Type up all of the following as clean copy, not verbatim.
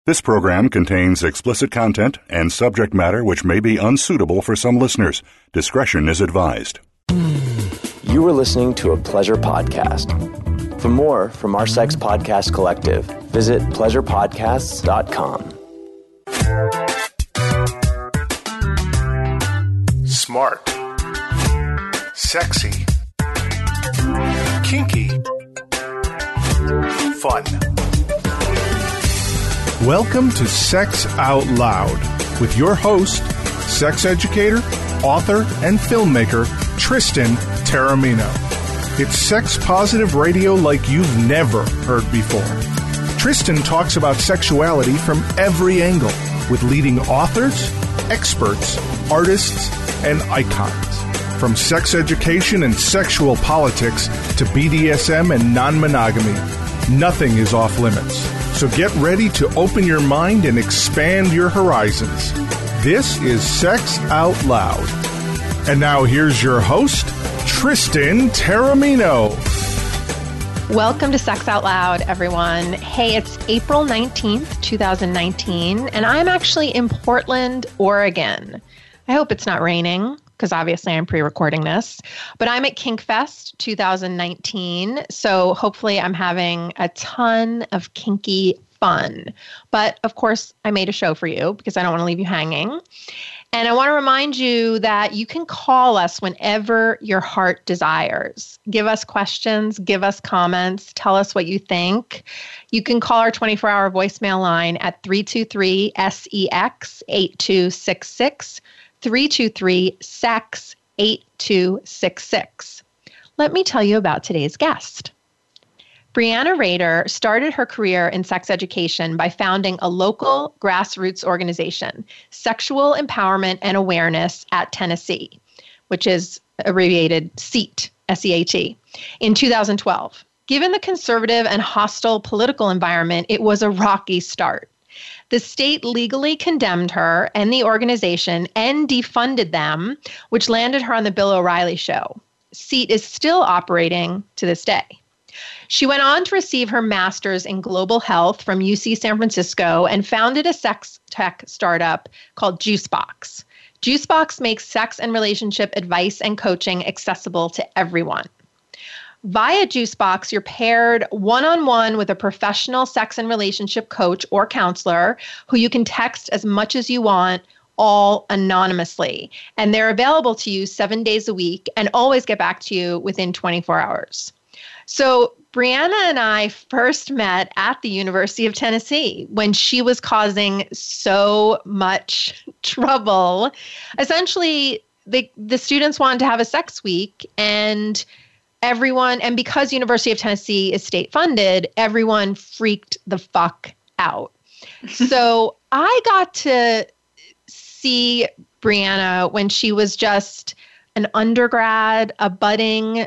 This program contains explicit content and subject matter which may be unsuitable for some listeners. Discretion is advised. You are listening to a Pleasure Podcast. For more from our Sex Podcast Collective, visit pleasurepodcasts.com. Smart. Sexy. Kinky. Fun. Welcome to Sex Out Loud with your host, sex educator, author, and filmmaker, Tristan Taormino. It's sex-positive radio like you've never heard before. Tristan talks about sexuality from every angle with leading authors, experts, artists, and icons. From sex education and sexual politics to BDSM and non-monogamy, nothing is off limits. So get ready to open your mind and expand your horizons. This is Sex Out Loud. And now here's your host, Tristan Taormino. Welcome to Sex Out Loud, everyone. Hey, it's April 19th, 2019, and I'm actually in Portland, Oregon. I hope it's not raining, because obviously I'm pre-recording this, but I'm at KinkFest 2019, so hopefully I'm having a ton of kinky fun. But of course, I made a show for you because I don't want to leave you hanging. And I want to remind you that you can call us whenever your heart desires. Give us questions, give us comments, tell us what you think. You can call our 24-hour voicemail line at 323-SEX-8266, 323-SEX-8266. Let me tell you about today's guest. Brianna Rader started her career in sex education by founding a local grassroots organization, Sexual Empowerment and Awareness at Tennessee, which is abbreviated SEAT, S-E-A-T, in 2012. Given the conservative and hostile political environment, it was a rocky start. The state legally condemned her and the organization and defunded them, which landed her on the Bill O'Reilly show. SEAT is still operating to this day. She went on to receive her master's in global health from UC San Francisco and founded a sex tech startup called Juicebox. Juicebox makes sex and relationship advice and coaching accessible to everyone. Via Juicebox, you're paired one-on-one with a professional sex and relationship coach or counselor who you can text as much as you want, all anonymously. And they're available to you 7 days a week and always get back to you within 24 hours. So Brianna and I first met at the University of Tennessee when she was causing so much trouble. Essentially, the students wanted to have a sex week, and because University of Tennessee is state funded, everyone freaked the fuck out. So I got to see Brianna when she was just an undergrad, a budding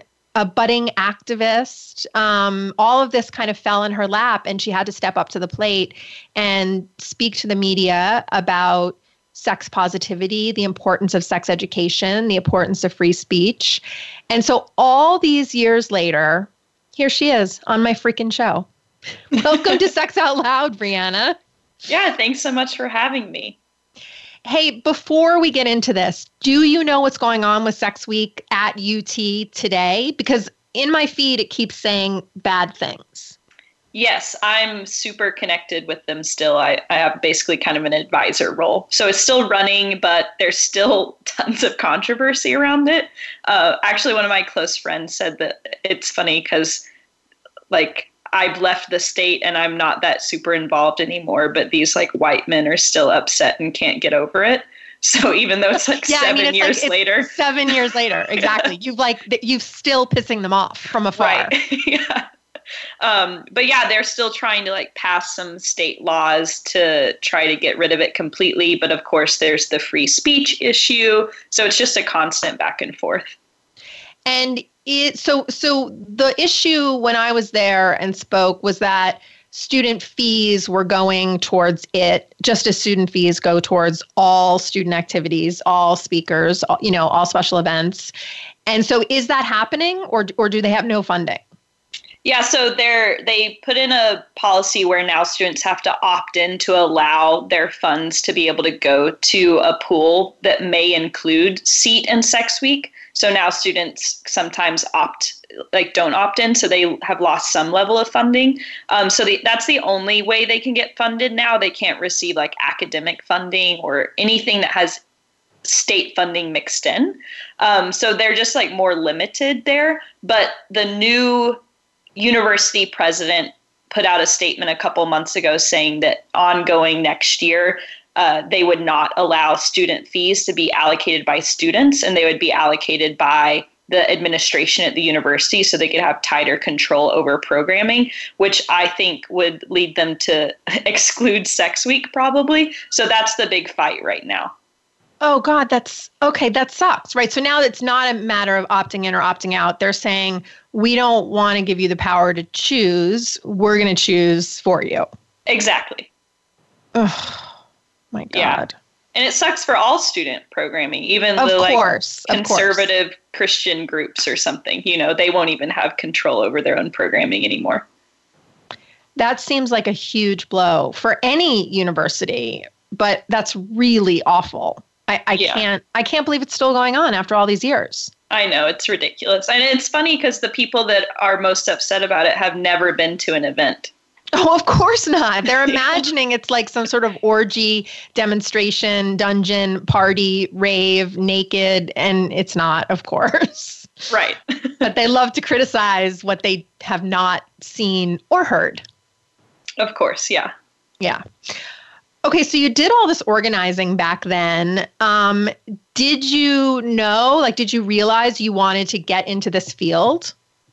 activist. All of this kind of fell in her lap, and she had to step up to the plate and speak to the media about sex positivity, the importance of sex education, the importance of free speech. And so all these years later, here she is on my freaking show. Welcome to Sex Out Loud, Brianna. Yeah, thanks so much for having me. Hey, before we get into this, do you know what's going on with Sex Week at UT today? Because in my feed, it keeps saying bad things. Yes, I'm super connected with them still. I have basically kind of an advisor role. So it's still running, but there's still tons of controversy around it. Actually, one of my close friends said that it's funny because, I've left the state and I'm not that super involved anymore, but these white men are still upset and can't get over it. So even though it's 7 years later. 7 years later, exactly. You've still pissing them off from afar. Right. Yeah. But yeah, they're still trying to pass some state laws to try to get rid of it completely. But of course, there's the free speech issue. So it's just a constant back and forth. And so the issue when I was there and spoke was that student fees were going towards it, just as student fees go towards all student activities, all speakers, all special events. And so is that happening, or do they have no funding? Yeah, so they put in a policy where now students have to opt in to allow their funds to be able to go to a pool that may include SEAT and Sex Week. So now students sometimes don't opt in, so they have lost some level of funding. That's the only way they can get funded now. They can't receive like academic funding or anything that has state funding mixed in. So they're just like more limited there. But the new university president put out a statement a couple months ago saying that ongoing next year, they would not allow student fees to be allocated by students, and they would be allocated by the administration at the university so they could have tighter control over programming, which I think would lead them to exclude Sex Week probably. So that's the big fight right now. Oh, God, that's okay. That sucks, right? So now it's not a matter of opting in or opting out. They're saying, we don't want to give you the power to choose. We're going to choose for you. Exactly. Oh, my God. Yeah. And it sucks for all student programming, even the conservative Christian groups or something. They won't even have control over their own programming anymore. That seems like a huge blow for any university, but that's really awful. I can't believe it's still going on after all these years. I know, it's ridiculous. And it's funny because the people that are most upset about it have never been to an event. Oh, of course not. They're imagining it's like some sort of orgy, demonstration, dungeon, party, rave, naked, and it's not, of course. Right. But they love to criticize what they have not seen or heard. Of course, yeah. Yeah. Okay, so you did all this organizing back then. Did you realize you wanted to get into this field?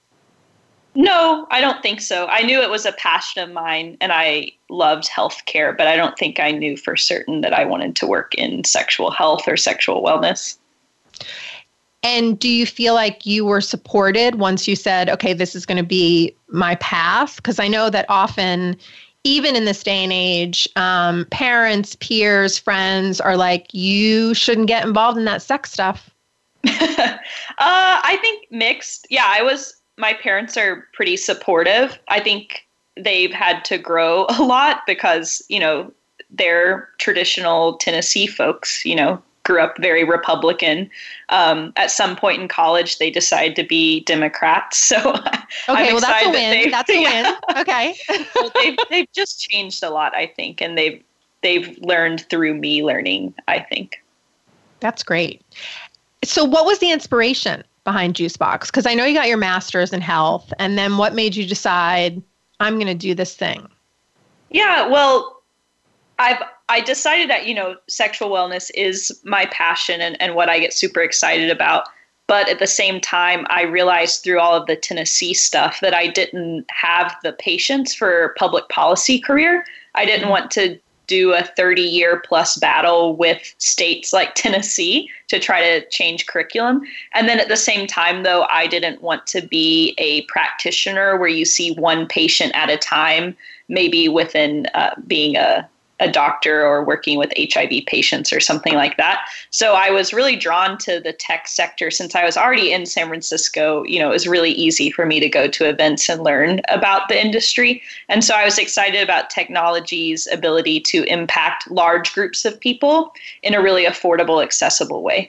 No, I don't think so. I knew it was a passion of mine and I loved healthcare, but I don't think I knew for certain that I wanted to work in sexual health or sexual wellness. And do you feel like you were supported once you said, okay, this is going to be my path? Because I know that often, even in this day and age, parents, peers, friends are like, you shouldn't get involved in that sex stuff. I think mixed. Yeah, my parents are pretty supportive. I think they've had to grow a lot because, they're traditional Tennessee folks, grew up very Republican. At some point in college, they decided to be Democrats. So okay, well, that's a win. That's a win. Okay. So they've just changed a lot, I think, and they've learned through me learning, I think. That's great. So what was the inspiration behind Juicebox? Because I know you got your master's in health, and then what made you decide, I'm going to do this thing? Yeah, well, I decided that, sexual wellness is my passion and what I get super excited about. But at the same time, I realized through all of the Tennessee stuff that I didn't have the patience for a public policy career. I didn't want to do a 30-year plus battle with states like Tennessee to try to change curriculum. And then at the same time, though, I didn't want to be a practitioner where you see one patient at a time, maybe within being a doctor or working with HIV patients or something like that. So I was really drawn to the tech sector since I was already in San Francisco. It was really easy for me to go to events and learn about the industry. And so I was excited about technology's ability to impact large groups of people in a really affordable, accessible way.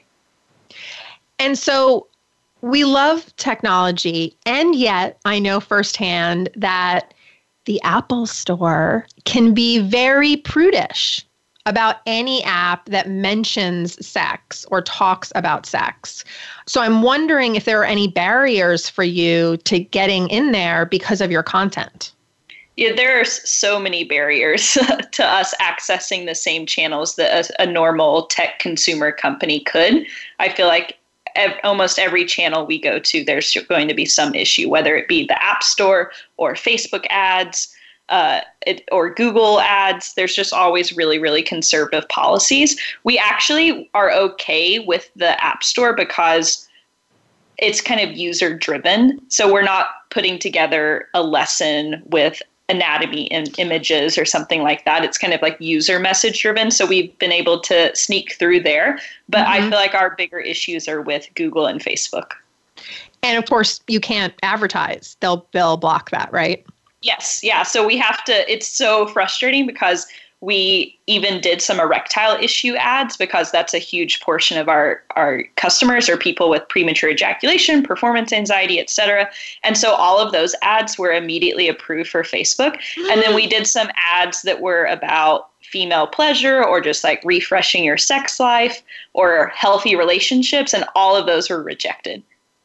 And so we love technology, and yet I know firsthand that the Apple Store can be very prudish about any app that mentions sex or talks about sex. So I'm wondering if there are any barriers for you to getting in there because of your content. Yeah, there are so many barriers to us accessing the same channels that a normal tech consumer company could. I feel like almost every channel we go to, there's going to be some issue, whether it be the App Store or Facebook ads or Google ads. There's just always really, really conservative policies. We actually are okay with the App Store because it's kind of user driven. So we're not putting together a lesson with anatomy and images or something like that. It's kind of like user message driven. So we've been able to sneak through there. But I feel like our bigger issues are with Google and Facebook. And of course, you can't advertise. They'll block that, right? Yes. Yeah. So we have to, it's so frustrating because we even did some erectile issue ads because that's a huge portion of our customers are people with premature ejaculation, performance anxiety, et cetera. And so all of those ads were immediately approved for Facebook. And then we did some ads that were about female pleasure or just like refreshing your sex life or healthy relationships. And all of those were rejected.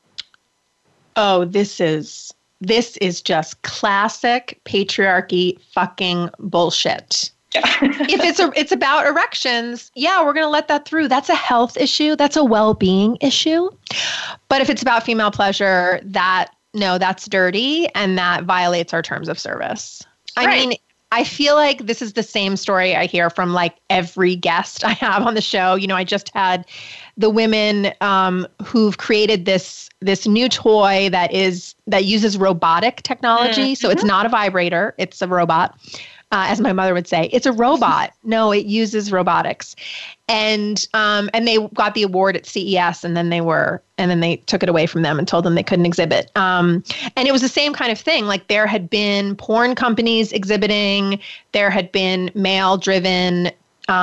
Oh, this is just classic patriarchy fucking bullshit. Yeah. If it's about erections, yeah, we're going to let that through. That's a health issue. That's a well-being issue. But if it's about female pleasure, that's dirty and that violates our terms of service. I mean, I feel like this is the same story I hear from like every guest I have on the show. You know, I just had the women who've created this new toy that uses robotic technology. So it's not a vibrator, it's a robot. As my mother would say, it's a robot. No, it uses robotics. And they got the award at CES and then they took it away from them and told them they couldn't exhibit. And it was the same kind of thing. Like there had been porn companies exhibiting, there had been male driven,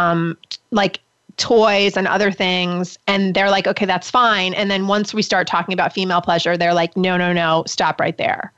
like toys and other things. And they're like, okay, that's fine. And then once we start talking about female pleasure, they're like, no, stop right there.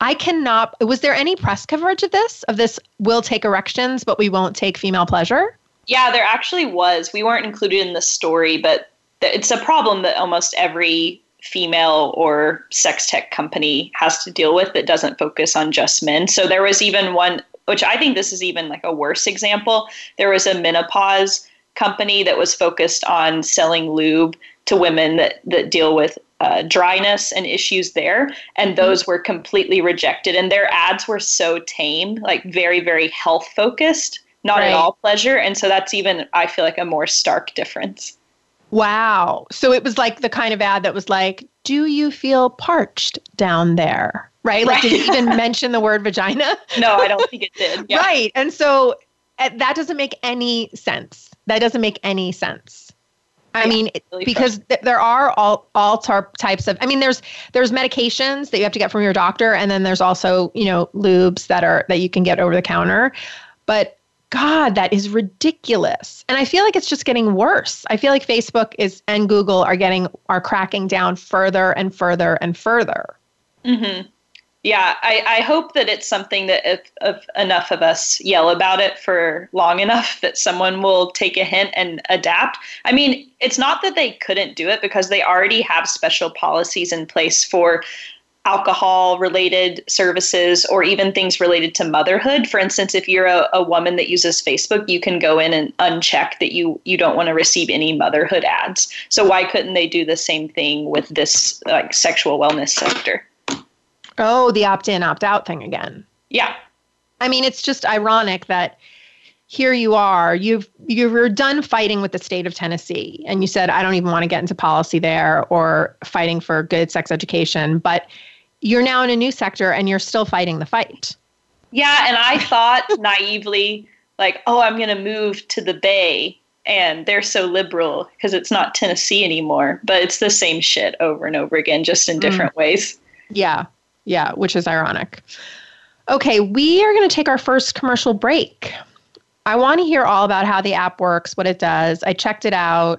Was there any press coverage of this, we'll take erections, but we won't take female pleasure? Yeah, there actually was. We weren't included in the story, but it's a problem that almost every female or sex tech company has to deal with that doesn't focus on just men. So there was even one, which I think this is even like a worse example. There was a menopause company that was focused on selling lube to women that deal with dryness and issues there. And those were completely rejected. And their ads were so tame, like very, very health focused, not at all pleasure. And so that's even, I feel like, a more stark difference. Wow. So it was like the kind of ad that was like, do you feel parched down there? Right? Like, did it even mention the word vagina? No, I don't think it did. Yeah. Right. And so that doesn't make any sense. That doesn't make any sense. I mean, really because there are all types of, I mean, there's medications that you have to get from your doctor. And then there's also, you know, lubes that you can get over the counter. But God, that is ridiculous. And I feel like it's just getting worse. I feel like Facebook and Google are cracking down further and further and further. Mm-hmm. Yeah, I hope that it's something that if enough of us yell about it for long enough that someone will take a hint and adapt. I mean, it's not that they couldn't do it because they already have special policies in place for alcohol-related services or even things related to motherhood. For instance, if you're a woman that uses Facebook, you can go in and uncheck that you don't want to receive any motherhood ads. So why couldn't they do the same thing with this like sexual wellness sector? Oh, the opt-in, opt-out thing again. Yeah. I mean, it's just ironic that here you are, you're done fighting with the state of Tennessee. And you said, I don't even want to get into policy there or fighting for good sex education. But you're now in a new sector and you're still fighting the fight. Yeah. And I thought naively, like, oh, I'm going to move to the Bay and they're so liberal because it's not Tennessee anymore. But it's the same shit over and over again, just in different ways. Yeah. Yeah, which is ironic. Okay, we are going to take our first commercial break. I want to hear all about how the app works, what it does. I checked it out.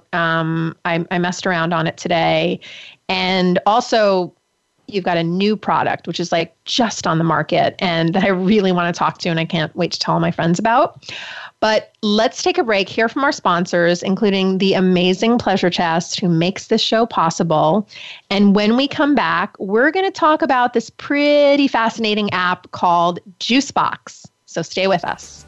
I messed around on it today. And also, you've got a new product, which is like just on the market and that I really want to talk to and I can't wait to tell all my friends about. But let's take a break, hear from our sponsors, including the amazing Pleasure Chest, who makes this show possible. And when we come back, we're going to talk about this pretty fascinating app called Juicebox. So stay with us.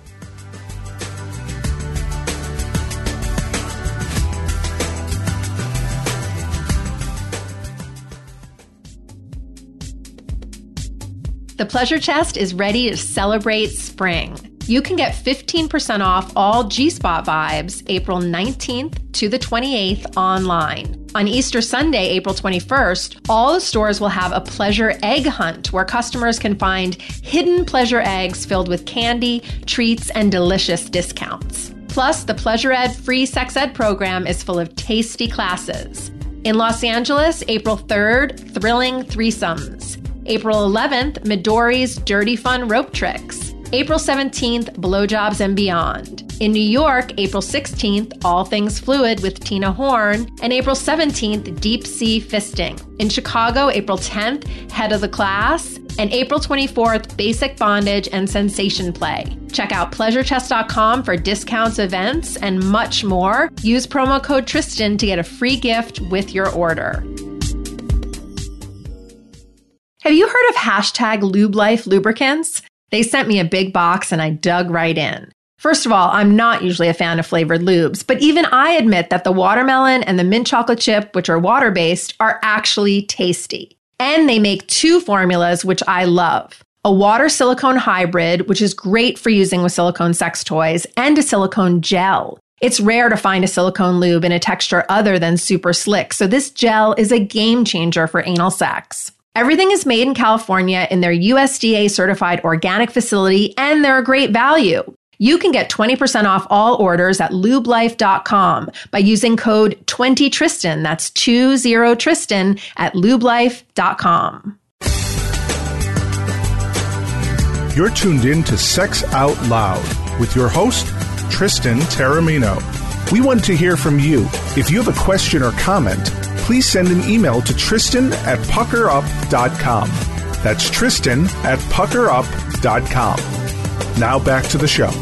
The Pleasure Chest is ready to celebrate spring. You can get 15% off all G-Spot vibes April 19th to the 28th online. On Easter Sunday, April 21st, all the stores will have a pleasure egg hunt where customers can find hidden pleasure eggs filled with candy, treats, and delicious discounts. Plus, the Pleasure Ed free sex ed program is full of tasty classes. In Los Angeles, April 3rd, Thrilling Threesomes. April 11th, Midori's Dirty Fun Rope Tricks. April 17th, Blowjobs and Beyond. In New York, April 16th, All Things Fluid with Tina Horn. And April 17th, Deep Sea Fisting. In Chicago, April 10th, Head of the Class. And April 24th, Basic Bondage and Sensation Play. Check out pleasurechest.com for discounts, events, and much more. Use promo code Tristan to get a free gift with your order. Have you heard of hashtag LubeLife lubricants? They sent me a big box and I dug right in. First of all, I'm not usually a fan of flavored lubes, but even I admit that the watermelon and the mint chocolate chip, which are water-based, are actually tasty. And they make two formulas, which I love. A water silicone hybrid, which is great for using with silicone sex toys, and a silicone gel. It's rare to find a silicone lube in a texture other than super slick, so this gel is a game changer for anal sex. Everything is made in California in their USDA certified organic facility, and they're a great value. You can get 20% off all orders at lubelife.com by using code 20Tristan. That's 20Tristan at lubelife.com. You're tuned in to Sex Out Loud with your host, Tristan Taormino. We want to hear from you. If you have a question or comment, please send an email to Tristan@puckerup.com. That's Tristan@puckerup.com. Now back to the show.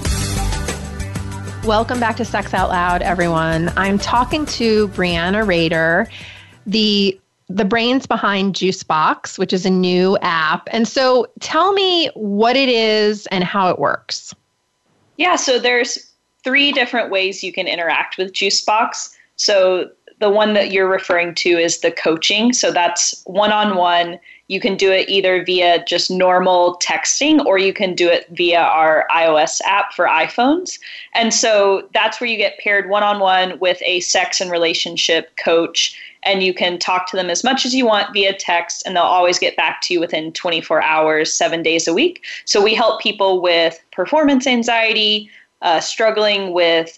Welcome back to Sex Out Loud, everyone. I'm talking to Brianna Rader, the brains behind Juicebox, which is a new app. And so tell me what it is and how it works. Yeah, so there's 3 different ways you can interact with Juicebox. So the one that you're referring to is the coaching. So that's one-on-one. You can do it either via just normal texting, or you can do it via our iOS app for iPhones. And so that's where you get paired one-on-one with a sex and relationship coach, and you can talk to them as much as you want via text, and they'll always get back to you within 24 hours, 7 days a week. So we help people with performance anxiety, struggling with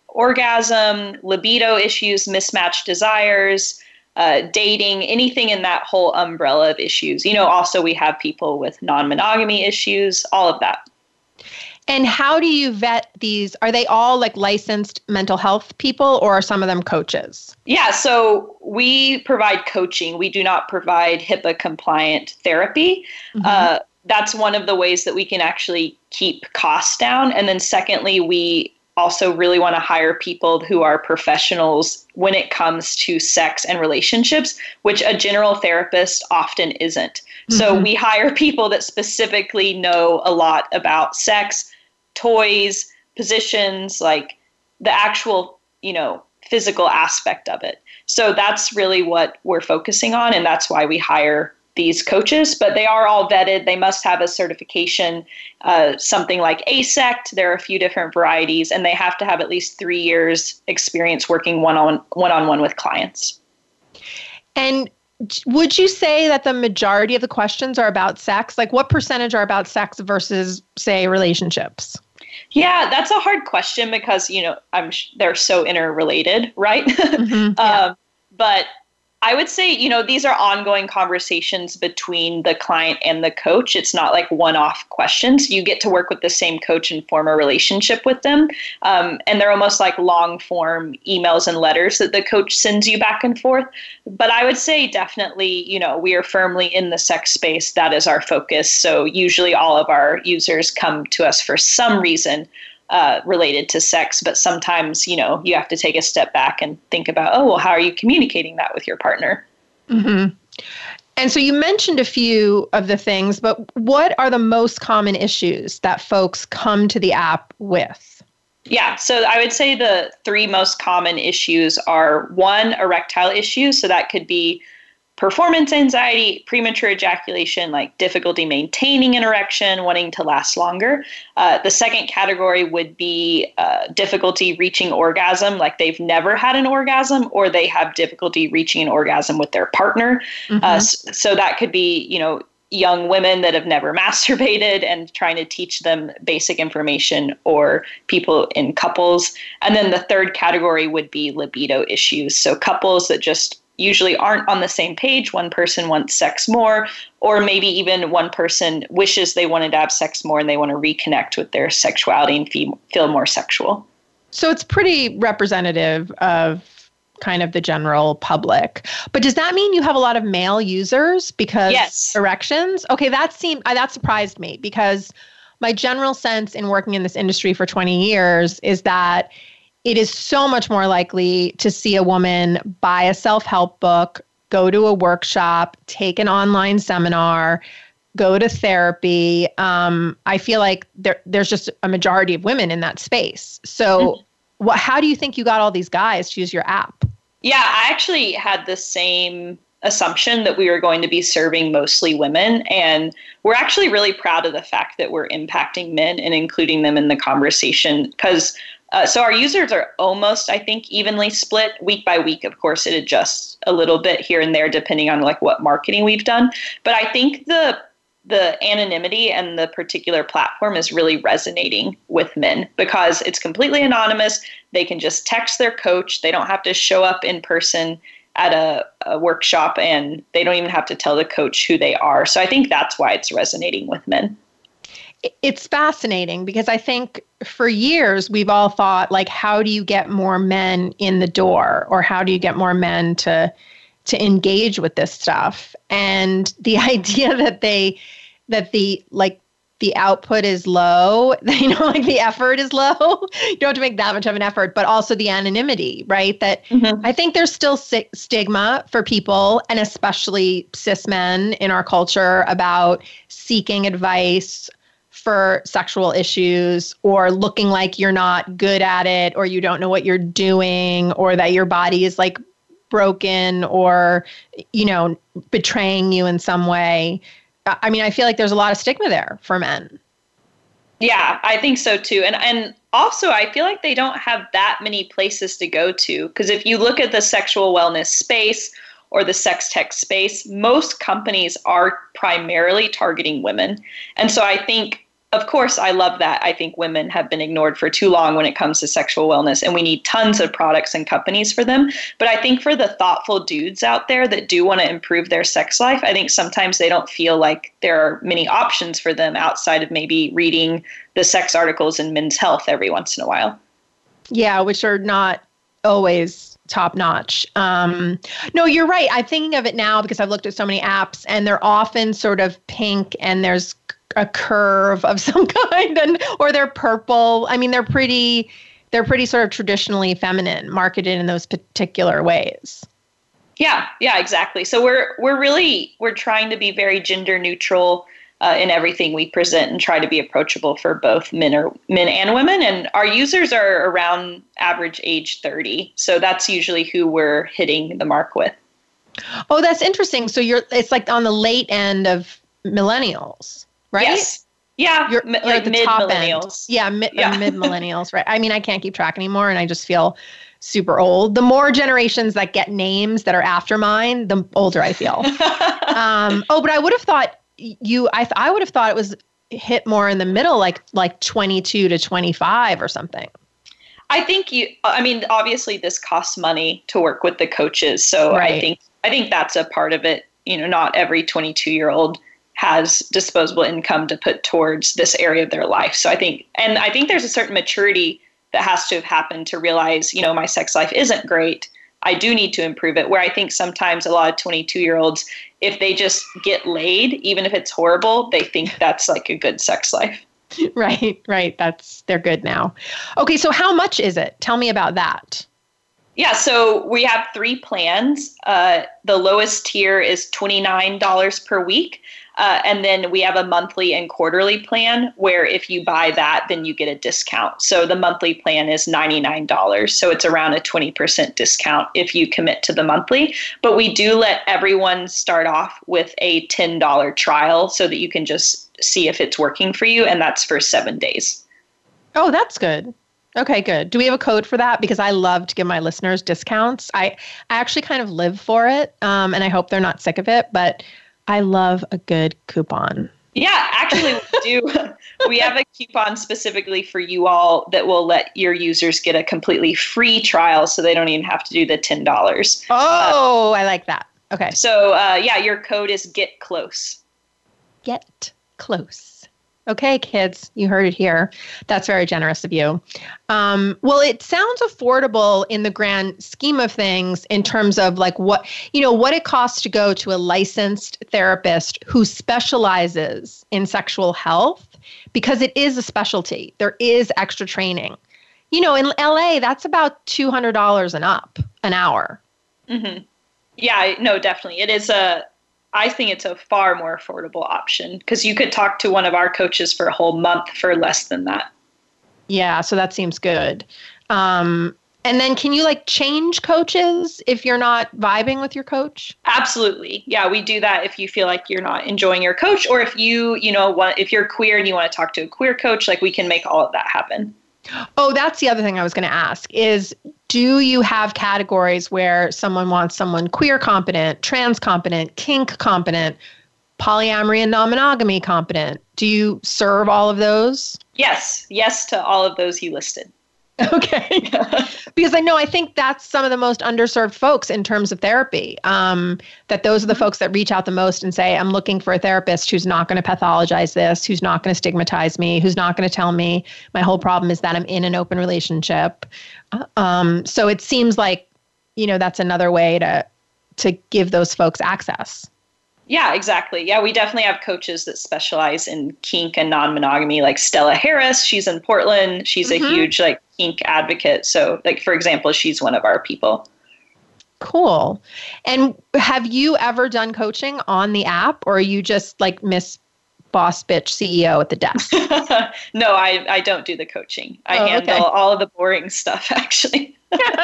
orgasm, libido issues, mismatched desires, dating, anything in that whole umbrella of issues. Also we have people with non-monogamy issues, all of that. And how do you vet these? Are they all like licensed mental health people, or are some of them coaches? Yeah, so we provide coaching. We do not provide HIPAA compliant therapy. Mm-hmm. That's one of the ways that we can actually keep costs down. And then secondly, we also really want to hire people who are professionals when it comes to sex and relationships, which a general therapist often isn't. Mm-hmm. So we hire people that specifically know a lot about sex, toys, positions, like the actual, physical aspect of it. So that's really what we're focusing on. And that's why we hire these coaches, but they are all vetted. They must have a certification, something like ASECT. There are a few different varieties, and they have to have at least 3 years experience working one-on-one with clients. And would you say that the majority of the questions are about sex? Like what percentage are about sex versus, say, relationships? Yeah, that's a hard question because, they're so interrelated, right? Mm-hmm, yeah. But I would say, these are ongoing conversations between the client and the coach. It's not like one-off questions. You get to work with the same coach and form a relationship with them. And they're almost like long-form emails and letters that the coach sends you back and forth. But I would say definitely, we are firmly in the sex space. That is our focus. So usually all of our users come to us for some reason related to sex, but sometimes, you have to take a step back and think about, how are you communicating that with your partner? Mm-hmm. And so you mentioned a few of the things, but what are the most common issues that folks come to the app with? Yeah, so I would say the 3 most common issues are 1, erectile issues. So that could be performance anxiety, premature ejaculation, like difficulty maintaining an erection, wanting to last longer. The second category would be difficulty reaching orgasm, like they've never had an orgasm, or they have difficulty reaching an orgasm with their partner. Mm-hmm. So that could be, young women that have never masturbated and trying to teach them basic information, or people in couples. And then the third category would be libido issues. So couples that just usually aren't on the same page. One person wants sex more, or maybe even one person wishes they wanted to have sex more and they want to reconnect with their sexuality and feel more sexual. So it's pretty representative of kind of the general public. But does that mean you have a lot of male users because erections? Okay, that surprised me, because my general sense in working in this industry for 20 years is that it is so much more likely to see a woman buy a self-help book, go to a workshop, take an online seminar, go to therapy. I feel like there's just a majority of women in that space. So how do you think you got all these guys to use your app? Yeah, I actually had the same assumption that we were going to be serving mostly women. And we're actually really proud of the fact that we're impacting men and including them in the conversation, because so our users are almost, I think, evenly split week by week. Of course, it adjusts a little bit here and there depending on like what marketing we've done. But I think the anonymity and the particular platform is really resonating with men because it's completely anonymous. They can just text their coach. They don't have to show up in person at a workshop, and they don't even have to tell the coach who they are. So I think that's why it's resonating with men. It's fascinating because I think for years we've all thought, like, how do you get more men in the door, or how do you get more men to engage with this stuff? And the idea that the output is low, like the effort is low. You don't have to make that much of an effort, but also the anonymity, right? That I think there's still stigma for people, and especially cis men in our culture, about seeking advice for sexual issues, or looking like you're not good at it, or you don't know what you're doing, or that your body is like broken, or, betraying you in some way. I mean, I feel like there's a lot of stigma there for men. Yeah, I think so too. And also, I feel like they don't have that many places to go to. Because if you look at the sexual wellness space or the sex tech space, most companies are primarily targeting women. And so I think, of course, I love that. I think women have been ignored for too long when it comes to sexual wellness, and we need tons of products and companies for them. But I think for the thoughtful dudes out there that do want to improve their sex life, I think sometimes they don't feel like there are many options for them outside of maybe reading the sex articles in Men's Health every once in a while. Yeah, which are not always top notch. No, you're right. I'm thinking of it now because I've looked at so many apps, and they're often sort of pink, and there's a curve of some kind, or they're purple. I mean, they're pretty sort of traditionally feminine, marketed in those particular ways. Yeah, exactly. So we're trying to be very gender neutral in everything we present, and try to be approachable for both men and women. And our users are around average age 30. So that's usually who we're hitting the mark with. Oh, that's interesting. So it's like on the late end of millennials. Right? Yes. Yeah. You're at the top millennials. End. Yeah, mid millennials, right? I mean, I can't keep track anymore, and I just feel super old. The more generations that get names that are after mine, the older I feel. But I would have thought I would have thought it was hit more in the middle, like 22 to 25 or something. I think obviously this costs money to work with the coaches. So right. I think that's a part of it. Not every 22-year-old has disposable income to put towards this area of their life. So I think there's a certain maturity that has to have happened to realize, my sex life isn't great. I do need to improve it. Where I think sometimes a lot of 22-year-olds, if they just get laid, even if it's horrible, they think that's like a good sex life. Right. They're good now. Okay. So how much is it? Tell me about that. Yeah, so we have 3 plans. The lowest tier is $29 per week. And then we have a monthly and quarterly plan where if you buy that, then you get a discount. So the monthly plan is $99. So it's around a 20% discount if you commit to the monthly. But we do let everyone start off with a $10 trial so that you can just see if it's working for you. And that's for 7 days. Oh, that's good. Okay, good. Do we have a code for that? Because I love to give my listeners discounts. I actually kind of live for it, and I hope they're not sick of it, but I love a good coupon. Yeah, actually we do. We have a coupon specifically for you all that will let your users get a completely free trial so they don't even have to do the $10. Oh, I like that. Okay. So your code is Get Close. Get Close. Okay, kids, you heard it here. That's very generous of you. Well, it sounds affordable in the grand scheme of things in terms of like what it costs to go to a licensed therapist who specializes in sexual health, because it is a specialty. There is extra training. In LA, that's about $200 and up an hour. Mm-hmm. Yeah, no, definitely. It is I think it's a far more affordable option because you could talk to one of our coaches for a whole month for less than that. Yeah, so that seems good. And then can you change coaches if you're not vibing with your coach? Absolutely. Yeah, we do that if you feel like you're not enjoying your coach, or if if you're queer and you want to talk to a queer coach, we can make all of that happen. Oh, that's the other thing I was going to ask is, do you have categories where someone wants someone queer competent, trans competent, kink competent, polyamory and non-monogamy competent? Do you serve all of those? Yes. Yes to all of those you listed. Okay. Because I think that's some of the most underserved folks in terms of therapy, that those are the folks that reach out the most and say, I'm looking for a therapist who's not going to pathologize this, who's not going to stigmatize me, who's not going to tell me my whole problem is that I'm in an open relationship. So it seems like, that's another way to give those folks access. Yeah, exactly. Yeah, we definitely have coaches that specialize in kink and non-monogamy, like Stella Harris. She's in Portland. She's a huge kink advocate. So for example, she's one of our people. Cool. And have you ever done coaching on the app, or are you just Miss Boss Bitch CEO at the desk? No, I don't do the coaching. I handle all of the boring stuff, actually.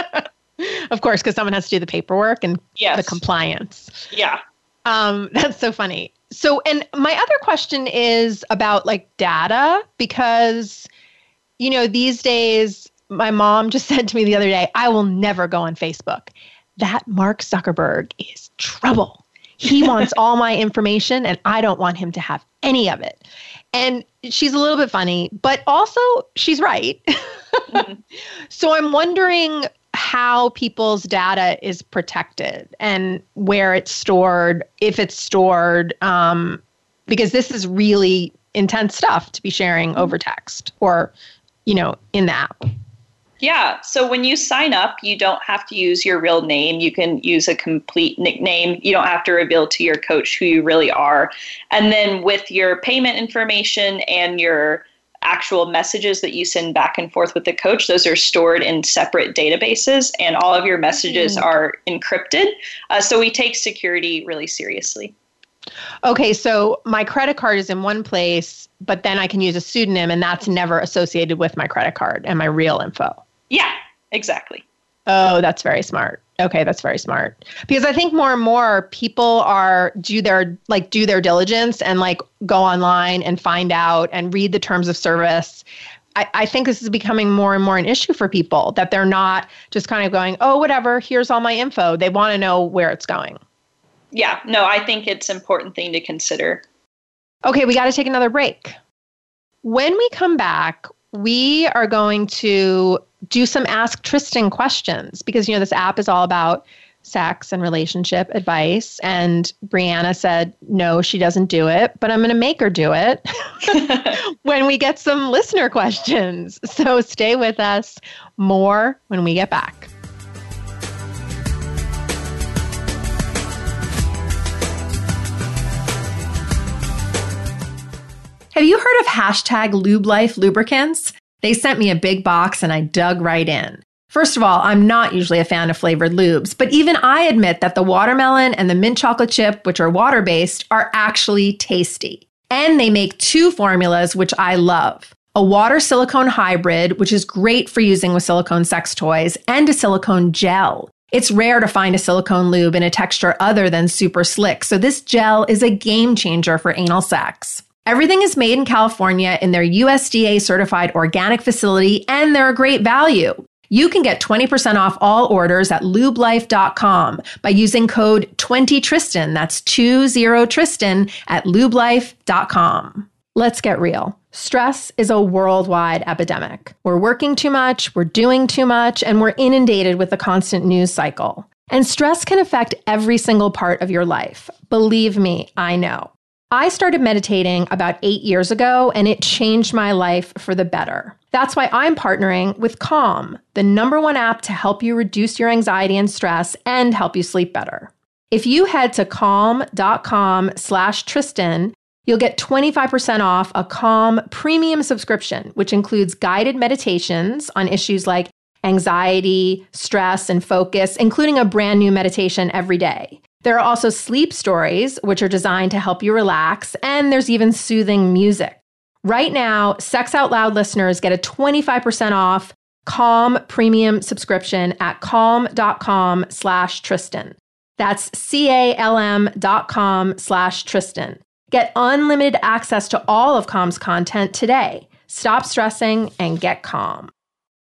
Of course, because someone has to do the paperwork and the compliance. Yeah. That's so funny. So, and my other question is about data, because, these days, my mom just said to me the other day, I will never go on Facebook. That Mark Zuckerberg is trouble. He wants all my information and I don't want him to have any of it. And she's a little bit funny, but also she's right. Mm-hmm. So I'm wondering how people's data is protected and where it's stored, if it's stored, because this is really intense stuff to be sharing over text or, in the app. Yeah. So when you sign up, you don't have to use your real name. You can use a complete nickname. You don't have to reveal to your coach who you really are. And then with your payment information and your actual messages that you send back and forth with the coach, those are stored in separate databases, and all of your messages are encrypted. So we take security really seriously. Okay, so my credit card is in one place, but then I can use a pseudonym, and that's never associated with my credit card and my real info. Yeah, exactly. Oh, that's very smart. Okay, that's very smart. Because I think more and more people do their diligence and go online and find out and read the terms of service. I think this is becoming more and more an issue for people, that they're not just kind of going, oh, whatever, here's all my info. They want to know where it's going. Yeah, no, I think it's an important thing to consider. Okay, we got to take another break. When we come back, we are going to do some Ask Tristan questions, because, this app is all about sex and relationship advice. And Brianna said, no, she doesn't do it, but I'm going to make her do it when we get some listener questions. So stay with us. More when we get back. Have you heard of #LubeLife lubricants? They sent me a big box and I dug right in. First of all, I'm not usually a fan of flavored lubes, but even I admit that the watermelon and the mint chocolate chip, which are water-based, are actually tasty. And they make 2 formulas, which I love. A water silicone hybrid, which is great for using with silicone sex toys, and a silicone gel. It's rare to find a silicone lube in a texture other than super slick, so this gel is a game changer for anal sex. Everything is made in California in their USDA certified organic facility, and they're a great value. You can get 20% off all orders at lubelife.com by using code 20Tristan. That's 20Tristan at lubelife.com. Let's get real. Stress is a worldwide epidemic. We're working too much, we're doing too much, and we're inundated with the constant news cycle. And stress can affect every single part of your life. Believe me, I know. I started meditating about 8 years ago, and it changed my life for the better. That's why I'm partnering with Calm, the #1 app to help you reduce your anxiety and stress and help you sleep better. If you head to calm.com/Tristan, you'll get 25% off a Calm premium subscription, which includes guided meditations on issues like anxiety, stress, and focus, including a brand new meditation every day. There are also sleep stories, which are designed to help you relax, and there's even soothing music. Right now, Sex Out Loud listeners get a 25% off Calm premium subscription at calm.com/Tristan. That's CALM.com/Tristan. Get unlimited access to all of Calm's content today. Stop stressing and get calm.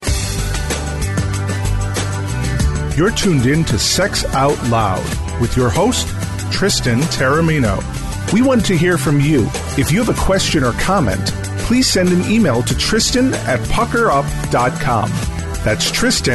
You're tuned in to Sex Out Loud with your host, Tristan Taormino. We want to hear from you. If you have a question or comment, please send an email to Tristan@puckerup.com. That's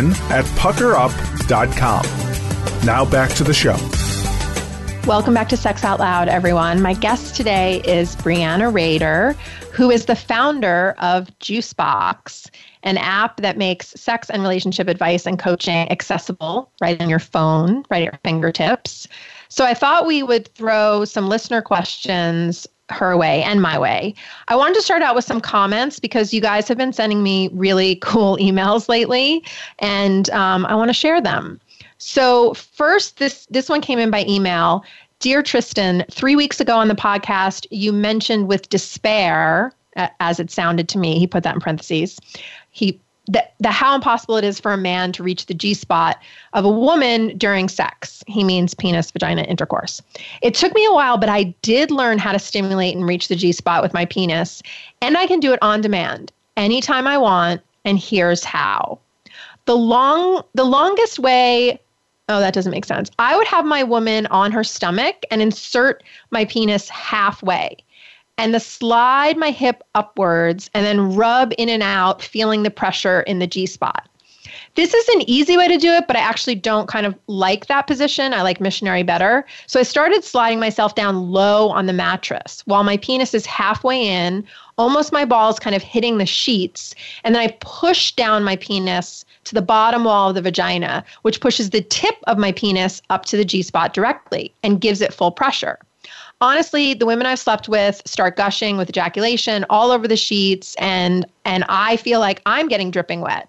Tristan@puckerup.com. Now back to the show. Welcome back to Sex Out Loud, everyone. My guest today is Brianna Rader, who is the founder of Juicebox, an app that makes sex and relationship advice and coaching accessible right on your phone, right at your fingertips. So I thought we would throw some listener questions her way and my way. I wanted to start out with some comments because you guys have been sending me really cool emails lately, and I want to share them. So first, this one came in by email. Dear Tristan, 3 weeks ago on the podcast, you mentioned with despair, as it sounded to me, he put that in parentheses, the how impossible it is for a man to reach the G-spot of a woman during sex. He means penis, vagina, intercourse. It took me a while, but I did learn how to stimulate and reach the G-spot with my penis, and I can do it on demand, anytime I want, and here's how. The longest way... Oh, that doesn't make sense. I would have my woman on her stomach and insert my penis halfway and slide my hip upwards and then rub in and out, feeling the pressure in the G-spot. This is an easy way to do it, but I actually don't kind of like that position. I like missionary better. So I started sliding myself down low on the mattress while my penis is halfway in, almost my balls kind of hitting the sheets. And then I push down my penis to the bottom wall of the vagina, which pushes the tip of my penis up to the G-spot directly and gives it full pressure. Honestly, the women I've slept with start gushing with ejaculation all over the sheets, and I feel like I'm getting dripping wet.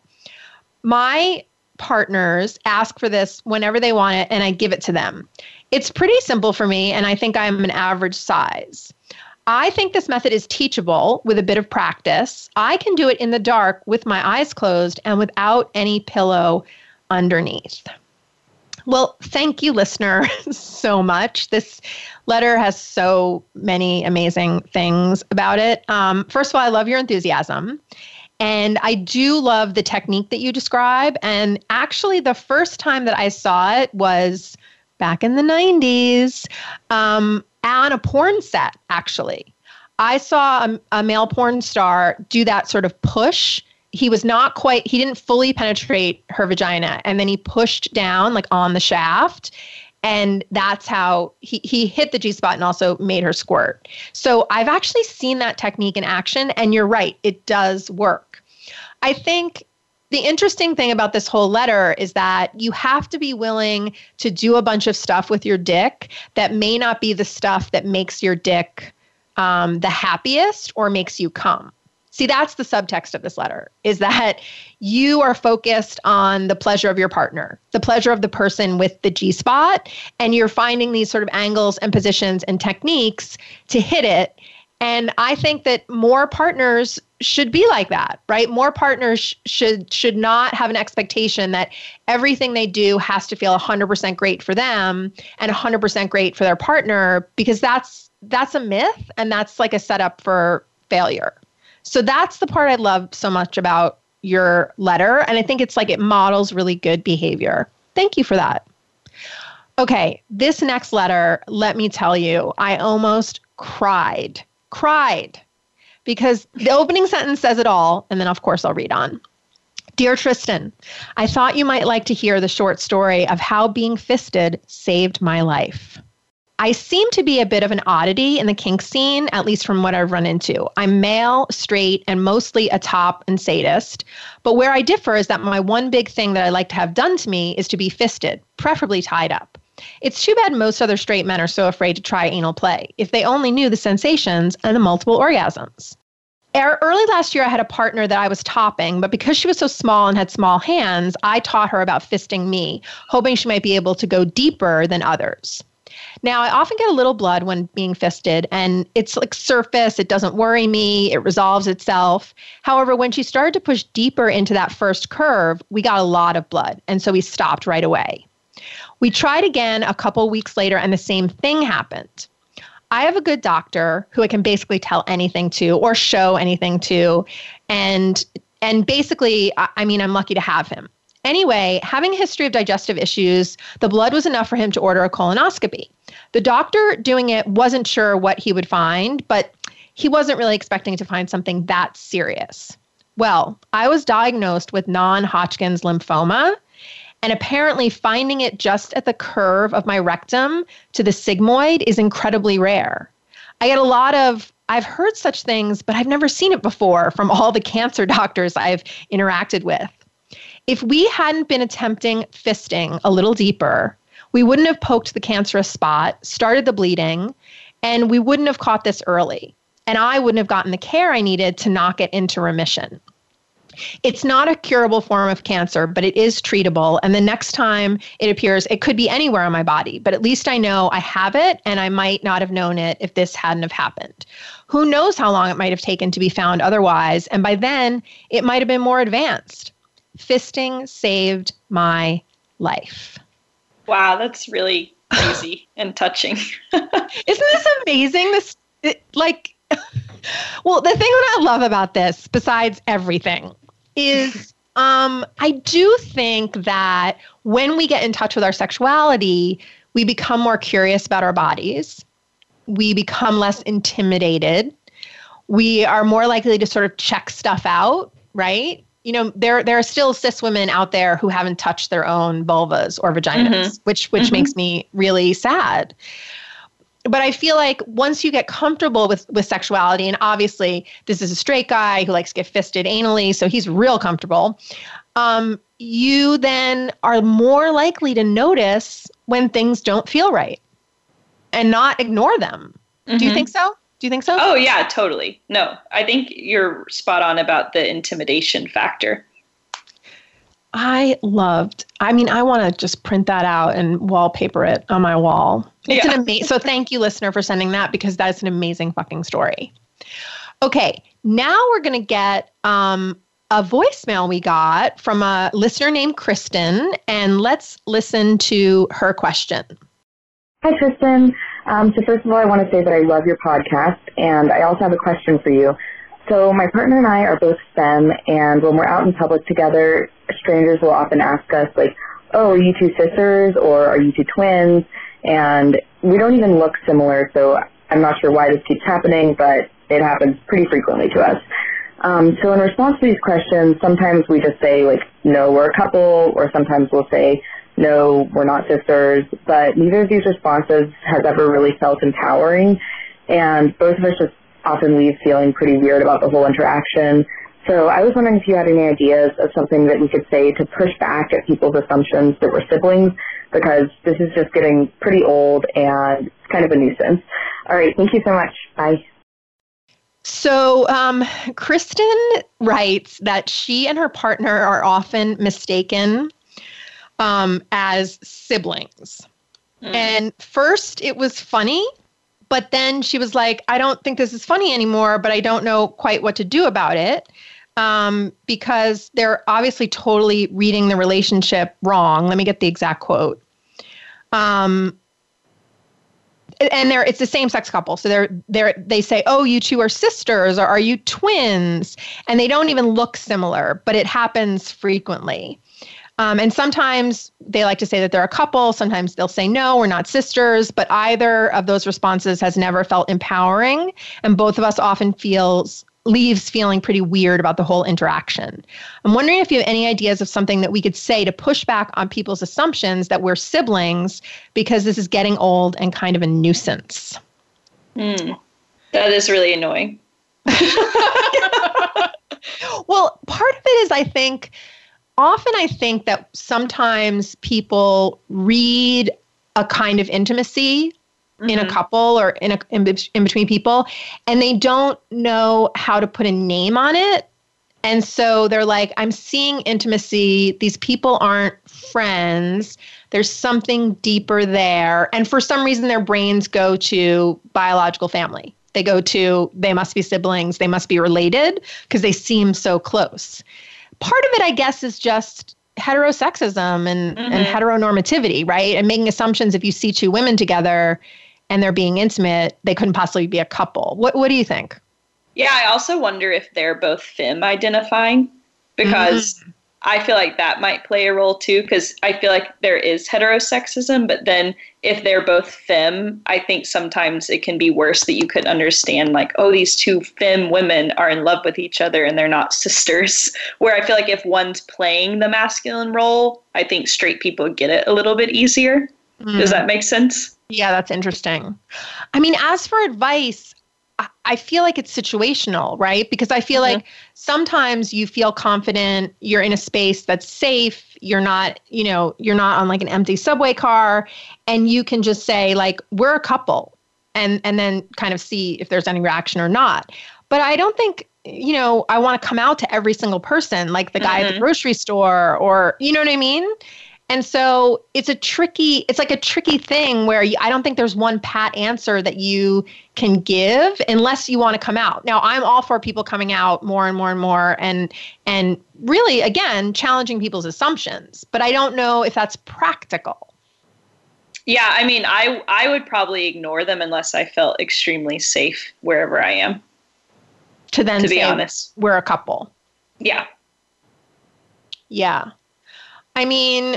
My partners ask for this whenever they want it, and I give it to them. It's pretty simple for me, and I think I'm an average size. I think this method is teachable with a bit of practice. I can do it in the dark with my eyes closed and without any pillow underneath. Well, thank you, listener, so much. This letter has so many amazing things about it. First of all, I love your enthusiasm. And I do love the technique that you describe. And actually, the first time that I saw it was back in the 90s on a porn set, actually. I saw a male porn star do that sort of push. He didn't fully penetrate her vagina. And then he pushed down like on the shaft. And that's how he hit the G-spot and also made her squirt. So I've actually seen that technique in action. And you're right, it does work. I think the interesting thing about this whole letter is that you have to be willing to do a bunch of stuff with your dick that may not be the stuff that makes your dick the happiest or makes you come. See, that's the subtext of this letter, is that you are focused on the pleasure of your partner, the pleasure of the person with the G-spot, and you're finding these sort of angles and positions and techniques to hit it. And I think that more partners should be like that, right? More partners should not have an expectation that everything they do has to feel 100% great for them and 100% great for their partner, because that's a myth, and that's like a setup for failure. So that's the part I love so much about your letter. And I think it's like it models really good behavior. Thank you for that. Okay, this next letter, let me tell you, I almost cried, because the opening sentence says it all. And then, of course, I'll read on. Dear Tristan, I thought you might like to hear the short story of how being fisted saved my life. I seem to be a bit of an oddity in the kink scene, at least from what I've run into. I'm male, straight, and mostly a top and sadist. But where I differ is that my one big thing that I like to have done to me is to be fisted, preferably tied up. It's too bad most other straight men are so afraid to try anal play. If they only knew the sensations and the multiple orgasms. Early last year, I had a partner that I was topping, but because she was so small and had small hands, I taught her about fisting me, hoping she might be able to go deeper than others. Now, I often get a little blood when being fisted, and it's like surface. It doesn't worry me. It resolves itself. However, when she started to push deeper into that first curve, we got a lot of blood, and so we stopped right away. We tried again a couple weeks later, and the same thing happened. I have a good doctor who I can basically tell anything to or show anything to, and basically, I mean, I'm lucky to have him. Anyway, having a history of digestive issues, the blood was enough for him to order a colonoscopy. The doctor doing it wasn't sure what he would find, but he wasn't really expecting to find something that serious. Well, I was diagnosed with non-Hodgkin's lymphoma, and apparently finding it just at the curve of my rectum to the sigmoid is incredibly rare. I get a lot of, I've heard such things, but I've never seen it before from all the cancer doctors I've interacted with. If we hadn't been attempting fisting a little deeper, we wouldn't have poked the cancerous spot, started the bleeding, and we wouldn't have caught this early. And I wouldn't have gotten the care I needed to knock it into remission. It's not a curable form of cancer, but it is treatable. And the next time it appears, it could be anywhere on my body, but at least I know I have it, and I might not have known it if this hadn't have happened. Who knows how long it might have taken to be found otherwise, and by then it might have been more advanced. Fisting saved my life. Wow, that's really crazy and touching. Isn't this amazing? Well, the thing that I love about this, besides everything, is I do think that when we get in touch with our sexuality, we become more curious about our bodies. We become less intimidated. We are more likely to sort of check stuff out, right? You know, there are still cis women out there who haven't touched their own vulvas or vaginas, which makes me really sad. But I feel like once you get comfortable with sexuality, and obviously this is a straight guy who likes to get fisted anally, so he's real comfortable, you then are more likely to notice when things don't feel right and not ignore them. Do you think so? Oh, yeah, totally. No, I think you're spot on about the intimidation factor. I want to just print that out and wallpaper it on my wall. It's so thank you, listener, for sending that, because that's an amazing fucking story. Okay, now we're going to get a voicemail we got from a listener named Kristen, and let's listen to her question. Hi, Tristan. So first of all, I want to say that I love your podcast, and I also have a question for you. So my partner and I are both STEM, and when we're out in public together, strangers will often ask us, like, oh, are you two sisters, or are you two twins? And we don't even look similar, so I'm not sure why this keeps happening, but it happens pretty frequently to us. So in response to these questions, sometimes we just say, like, no, we're a couple, or sometimes we'll say, no, we're not sisters, but neither of these responses has ever really felt empowering, and both of us just often leave feeling pretty weird about the whole interaction. So I was wondering if you had any ideas of something that we could say to push back at people's assumptions that we're siblings, because this is just getting pretty old and it's kind of a nuisance. All right, thank you so much. Bye. So Kristen writes that she and her partner are often mistaken as siblings. And first it was funny, but then she was like, I don't think this is funny anymore, but I don't know quite what to do about it, because they're obviously totally reading the relationship wrong. Let me get the exact quote. and it's the same sex couple. So they say, oh, you two are sisters, or are you twins? And they don't even look similar, but it happens frequently. And sometimes they like to say that they're a couple. Sometimes they'll say, no, we're not sisters. But either of those responses has never felt empowering. And both of us often leaves feeling pretty weird about the whole interaction. I'm wondering if you have any ideas of something that we could say to push back on people's assumptions that we're siblings, because this is getting old and kind of a nuisance. That is really annoying. Well, part of it is, I think that sometimes people read a kind of intimacy in a couple or in between people, and they don't know how to put a name on it. And so they're like, I'm seeing intimacy. These people aren't friends. There's something deeper there. And for some reason, their brains go to biological family. They go to, they must be siblings. They must be related because they seem so close. Part of it, I guess, is just heterosexism and heteronormativity, right? And making assumptions if you see two women together and they're being intimate, they couldn't possibly be a couple. What do you think? Yeah, I also wonder if they're both femme identifying, because I feel like that might play a role too, because I feel like there is heterosexism, but then if they're both femme, I think sometimes it can be worse that you could understand like, oh, these two femme women are in love with each other and they're not sisters. Where I feel like if one's playing the masculine role, I think straight people get it a little bit easier. Does that make sense? Yeah, that's interesting. I mean, as for advice, I feel like it's situational, right? Because I feel like sometimes you feel confident, you're in a space that's safe, you're not on like an empty subway car, and you can just say like, we're a couple, and then kind of see if there's any reaction or not. But I don't think, I want to come out to every single person, like the guy at the grocery store, or, you know what I mean? And so it's like a tricky thing where I don't think there's one pat answer that you can give unless you want to come out. Now, I'm all for people coming out more and more and more and really, again, challenging people's assumptions. But I don't know if that's practical. Yeah, I mean, I would probably ignore them unless I felt extremely safe wherever I am. To be say, honest, we're a couple. Yeah. Yeah. I mean,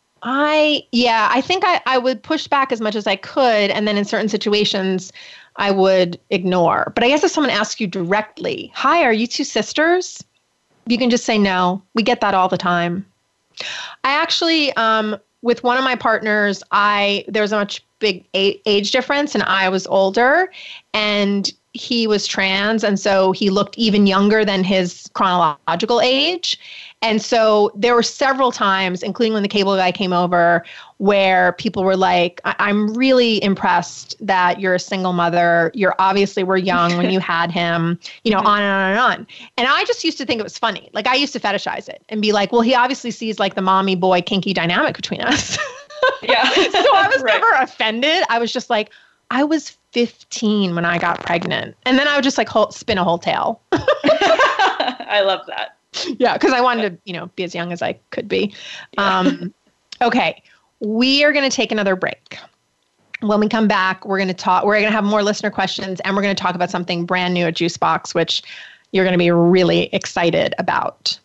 I think I would push back as much as I could. And then in certain situations, I would ignore. But I guess if someone asks you directly, hi, are you two sisters? You can just say no. We get that all the time. I actually, with one of my partners, there was a much big age difference, and I was older, and he was trans. And so he looked even younger than his chronological age. And so there were several times, including when the cable guy came over, where people were like, I'm really impressed that you're a single mother. You're obviously were young when you had him, on and on and on. And I just used to think it was funny. Like I used to fetishize it and be like, well, he obviously sees like the mommy boy kinky dynamic between us. Yeah. So I was never offended. I was just like, I was 15 when I got pregnant. And then I would just like spin a whole tale. I love that. Yeah, because I wanted to, be as young as I could be. Okay, we are going to take another break. When we come back, we're going to have more listener questions, and we're going to talk about something brand new at Juicebox, which you're going to be really excited about.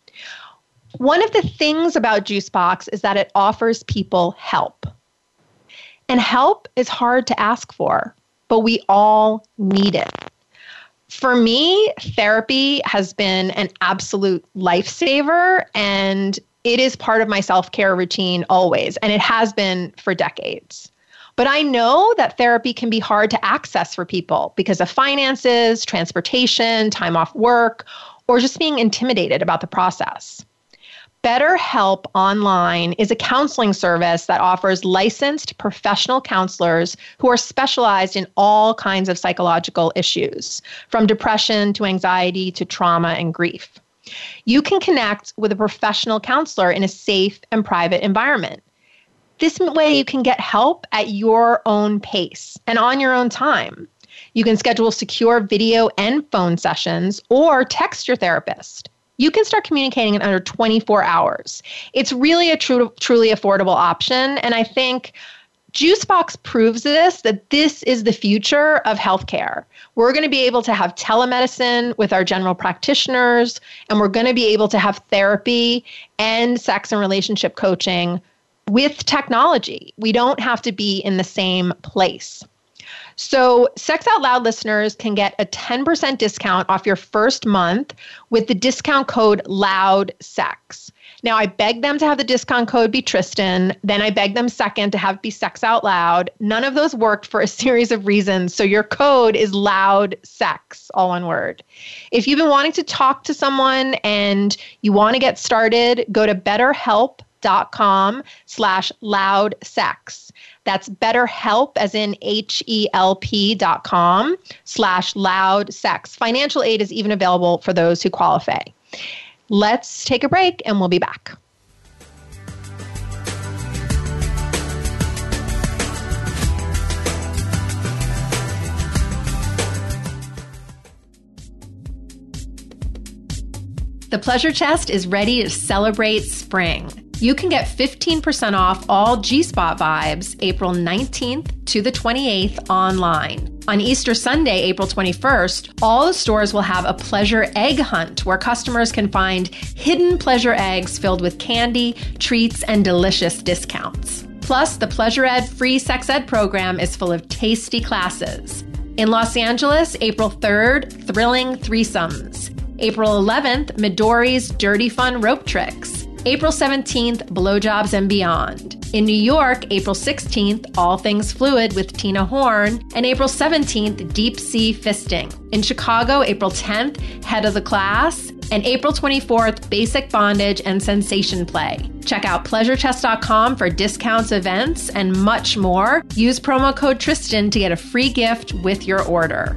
One of the things about Juicebox is that it offers people help. And help is hard to ask for, but we all need it. For me, therapy has been an absolute lifesaver, and it is part of my self-care routine always, and it has been for decades. But I know that therapy can be hard to access for people because of finances, transportation, time off work, or just being intimidated about the process. BetterHelp Online is a counseling service that offers licensed professional counselors who are specialized in all kinds of psychological issues, from depression to anxiety to trauma and grief. You can connect with a professional counselor in a safe and private environment. This way you can get help at your own pace and on your own time. You can schedule secure video and phone sessions or text your therapist. You can start communicating in under 24 hours. It's really a truly affordable option. And I think JuiceBox proves that this is the future of healthcare. We're going to be able to have telemedicine with our general practitioners, and we're going to be able to have therapy and sex and relationship coaching with technology. We don't have to be in the same place. So Sex Out Loud listeners can get a 10% discount off your first month with the discount code LOUDSEX. Now, I begged them to have the discount code be Tristan. Then I begged them second to have it be Sex Out Loud. None of those worked for a series of reasons. So your code is LOUDSEX, all one word. If you've been wanting to talk to someone and you want to get started, go to BetterHelp.com/loudsex. That's BetterHelp, as in HELP.com/loudsex. Financial aid is even available for those who qualify. Let's take a break and we'll be back. The Pleasure Chest is ready to celebrate spring. You can get 15% off all G-Spot vibes April 19th to the 28th online. On Easter Sunday, April 21st, all the stores will have a pleasure egg hunt where customers can find hidden pleasure eggs filled with candy, treats, and delicious discounts. Plus, the Pleasure Ed free sex ed program is full of tasty classes. In Los Angeles, April 3rd, thrilling threesomes. April 11th, Midori's Dirty Fun Rope Tricks. April 17th, Blowjobs and Beyond. In New York, April 16th, All Things Fluid with Tina Horn. And April 17th, Deep Sea Fisting. In Chicago, April 10th, Head of the Class. And April 24th, Basic Bondage and Sensation Play. Check out PleasureChest.com for discounts, events, and much more. Use promo code Tristan to get a free gift with your order.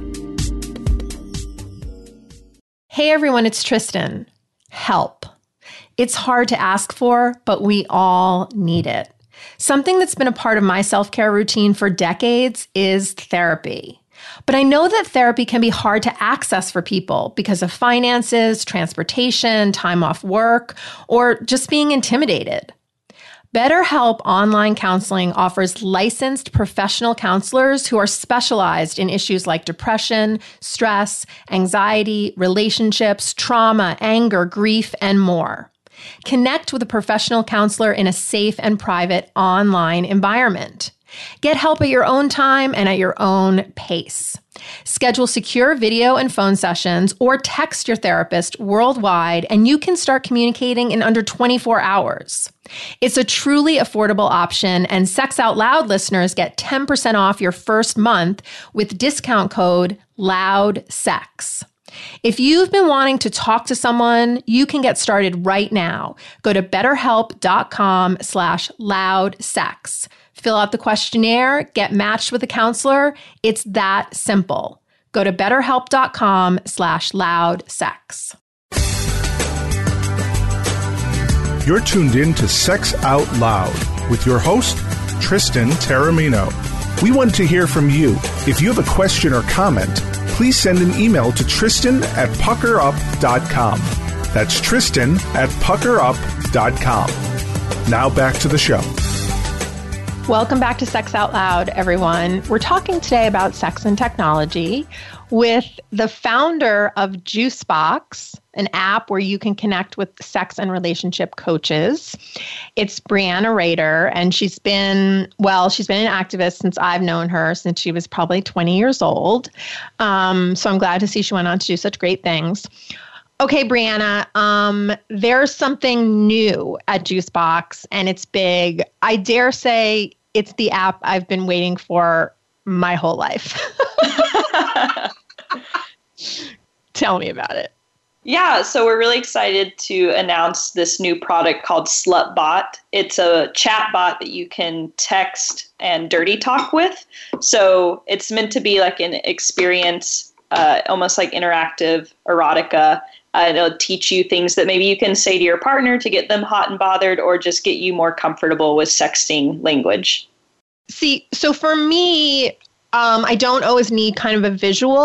Hey everyone, it's Tristan. Help. It's hard to ask for, but we all need it. Something that's been a part of my self-care routine for decades is therapy. But I know that therapy can be hard to access for people because of finances, transportation, time off work, or just being intimidated. BetterHelp Online Counseling offers licensed professional counselors who are specialized in issues like depression, stress, anxiety, relationships, trauma, anger, grief, and more. Connect with a professional counselor in a safe and private online environment. Get help at your own time and at your own pace. Schedule secure video and phone sessions or text your therapist worldwide, and you can start communicating in under 24 hours. It's a truly affordable option, and Sex Out Loud listeners get 10% off your first month with discount code LOUDSEX. If you've been wanting to talk to someone, you can get started right now. Go to BetterHelp.com/loudsex. Fill out the questionnaire, get matched with a counselor. It's that simple. Go to BetterHelp.com/loudsex. You're tuned in to Sex Out Loud with your host, Tristan Taormino. We want to hear from you. If you have a question or comment, please send an email to Tristan@puckerup.com. That's Tristan@puckerup.com. Now back to the show. Welcome back to Sex Out Loud, everyone. We're talking today about sex and technology with the founder of JuiceBox, an app where you can connect with sex and relationship coaches. It's Brianna Rader, and she's been an activist since I've known her, since she was probably 20 years old. So I'm glad to see she went on to do such great things. Okay, Brianna, there's something new at JuiceBox, and it's big. I dare say it's the app I've been waiting for my whole life. Tell me about it. Yeah, so we're really excited to announce this new product called SlutBot. It's a chat bot that you can text and dirty talk with. So it's meant to be like an experience, almost like interactive erotica. It'll teach you things that maybe you can say to your partner to get them hot and bothered, or just get you more comfortable with sexting language. See, so for me, I don't always need kind of a visual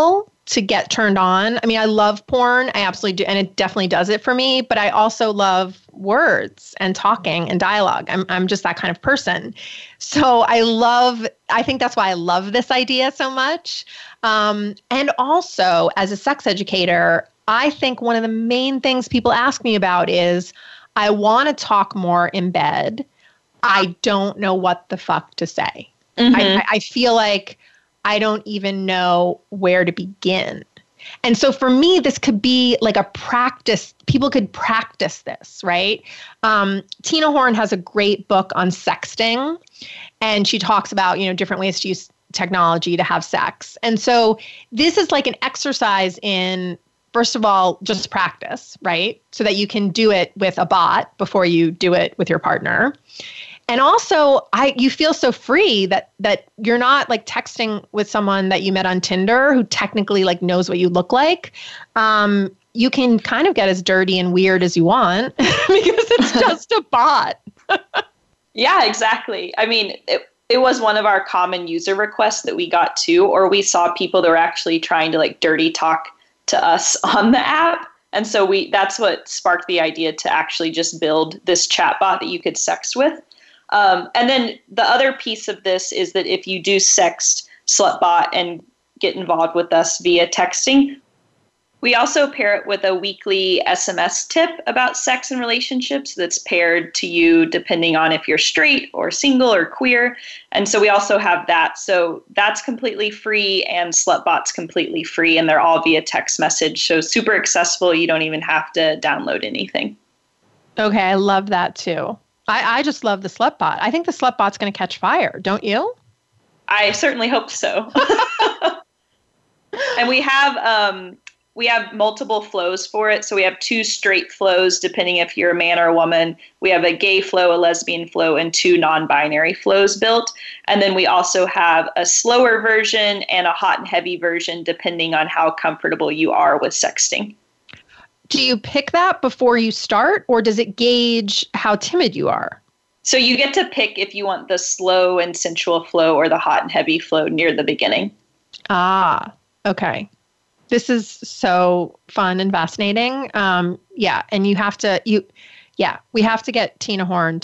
to get turned on. I mean, I love porn. I absolutely do. And it definitely does it for me. But I also love words and talking and dialogue. I'm just that kind of person. So I think that's why I love this idea so much. And also, as a sex educator, I think one of the main things people ask me about is, I want to talk more in bed. I don't know what the fuck to say. Mm-hmm. I feel like I don't even know where to begin. And so for me, this could be like a practice. People could practice this, right? Tina Horn has a great book on sexting, and she talks about, different ways to use technology to have sex. And so this is like an exercise in, first of all, just practice, right? So that you can do it with a bot before you do it with your partner. And also, you feel so free that you're not like texting with someone that you met on Tinder who technically like knows what you look like. You can kind of get as dirty and weird as you want because it's just a bot. Yeah, exactly. I mean, it was one of our common user requests that we got too, or we saw people that were actually trying to like dirty talk to us on the app. And so that's what sparked the idea to actually just build this chatbot that you could sext with. And then the other piece of this is that if you do sext Slutbot and get involved with us via texting, we also pair it with a weekly SMS tip about sex and relationships that's paired to you depending on if you're straight or single or queer. And so we also have that. So that's completely free, and Slutbot's completely free, and they're all via text message. So super accessible. You don't even have to download anything. Okay, I love that too. I just love the Slutbot. I think the Slutbot's going to catch fire, don't you? I certainly hope so. And we have multiple flows for it. So we have 2 straight flows, depending if you're a man or a woman. We have a gay flow, a lesbian flow, and 2 non-binary flows built. And then we also have a slower version and a hot and heavy version, depending on how comfortable you are with sexting. Do you pick that before you start, or does it gauge how timid you are? So you get to pick if you want the slow and sensual flow or the hot and heavy flow near the beginning. Ah, okay. This is so fun and fascinating. Yeah, and we have to get Tina Horn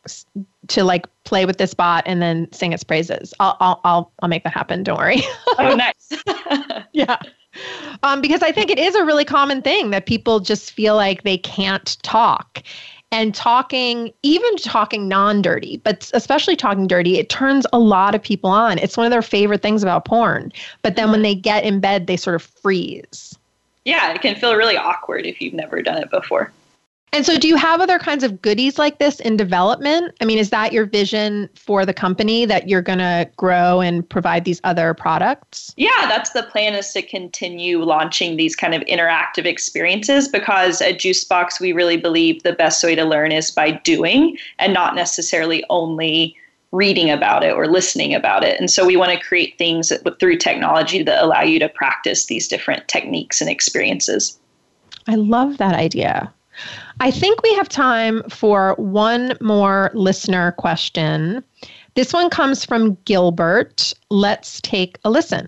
to play with this bot and then sing its praises. I'll make that happen. Don't worry. Oh, nice. Yeah. Because I think it is a really common thing that people just feel like they can't talk. And even talking non-dirty, but especially talking dirty, it turns a lot of people on. It's one of their favorite things about porn. But then when they get in bed, they sort of freeze. Yeah, it can feel really awkward if you've never done it before. And so do you have other kinds of goodies like this in development? I mean, is that your vision for the company, that you're going to grow and provide these other products? Yeah, that's the plan, is to continue launching these kind of interactive experiences, because at Juicebox, we really believe the best way to learn is by doing and not necessarily only reading about it or listening about it. And so we want to create things through technology that allow you to practice these different techniques and experiences. I love that idea. I think we have time for one more listener question. This one comes from Gilbert. Let's take a listen.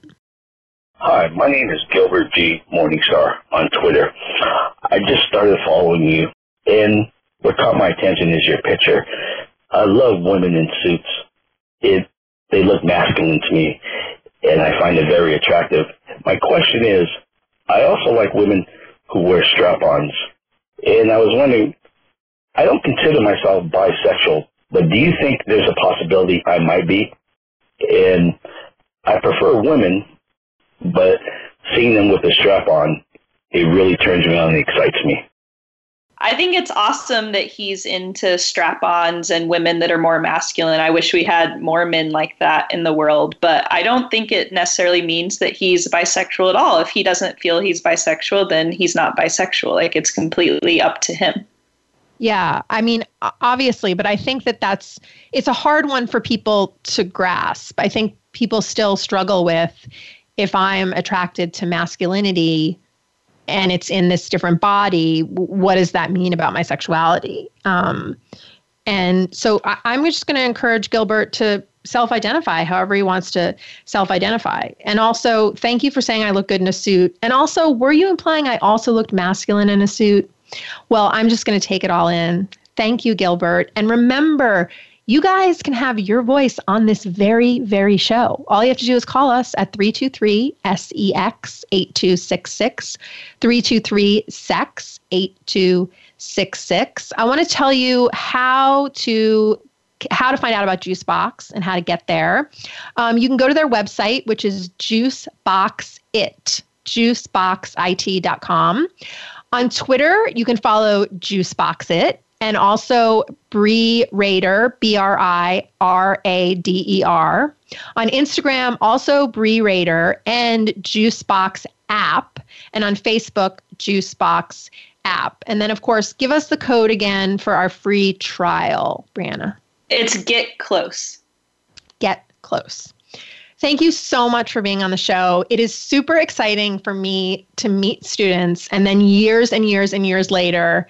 Hi, my name is Gilbert G. Morningstar on Twitter. I just started following you, and what caught my attention is your picture. I love women in suits. They look masculine to me, and I find it very attractive. My question is, I also like women who wear strap-ons. And I was wondering, I don't consider myself bisexual, but do you think there's a possibility I might be? And I prefer women, but seeing them with a strap-on, it really turns me on and excites me. I think it's awesome that he's into strap-ons and women that are more masculine. I wish we had more men like that in the world, but I don't think it necessarily means that he's bisexual at all. If he doesn't feel he's bisexual, then he's not bisexual. Like, it's completely up to him. Yeah, I mean, obviously, but I think it's a hard one for people to grasp. I think people still struggle with, if I'm attracted to masculinity and it's in this different body, what does that mean about my sexuality? And so I'm just going to encourage Gilbert to self-identify however he wants to self-identify. And also, thank you for saying I look good in a suit. And also, were you implying I also looked masculine in a suit? Well, I'm just going to take it all in. Thank you, Gilbert. And remember, you guys can have your voice on this very, very show. All you have to do is call us at 323-SEX-8266, 323-SEX-8266. I want to tell you how to find out about Juicebox and how to get there. You can go to their website, which is juiceboxit.com. On Twitter, you can follow Juiceboxit. And also Brie Rader, BRIRADER. On Instagram, also Brie Rader and Juicebox app. And on Facebook, Juicebox app. And then, of course, give us the code again for our free trial, Brianna. It's Get Close. Get Close. Thank you so much for being on the show. It is super exciting for me to meet students and then years and years and years later,